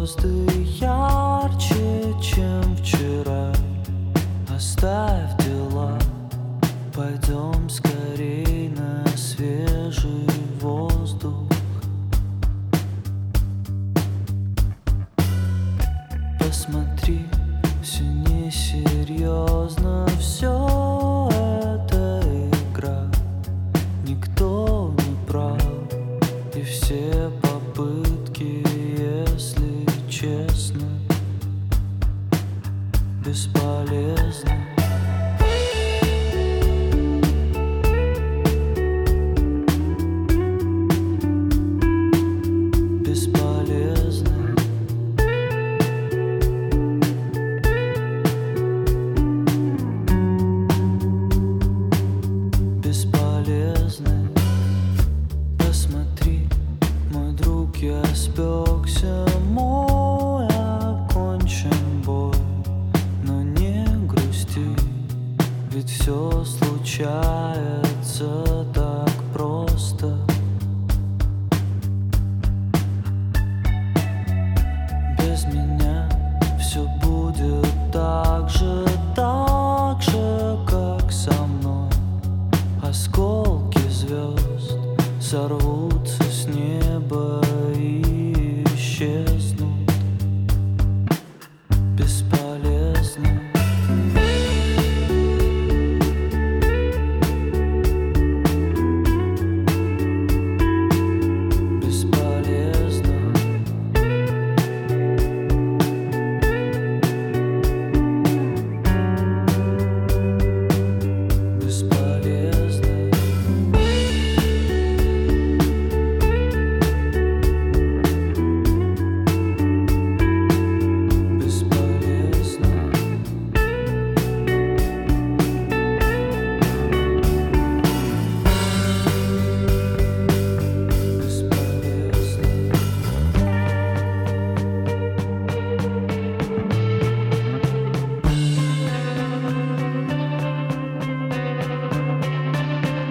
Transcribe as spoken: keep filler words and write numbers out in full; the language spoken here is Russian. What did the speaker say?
звезды ярче, чем вчера. Оставь дела, пойдем скорей на свежий воздух. Посмотри, все несерьезно, все это игра. Никто не прав, и все попытки, если честно, бесполезны. Посмотри, мой друг, я спекся, мой окончен бой. Но не грусти, ведь все случается так просто. Без меня все будет так же, так же, как со мной. Осколки звезд сорвались